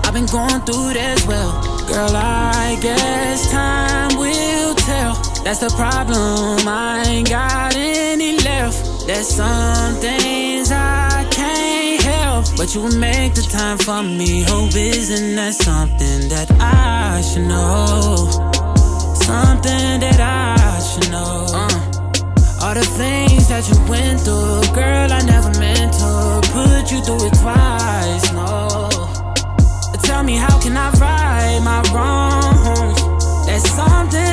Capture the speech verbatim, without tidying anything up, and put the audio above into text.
I've been going through it as well. Girl, I guess time will tell. That's the problem, I ain't got any left. There's some things I can't help, but you make the time for me. Hope isn't that something that I should know? Something that I should know. uh. All the things that you went through, girl, I never meant to put you through it twice, no. Tell me, how can I right my wrongs? There's something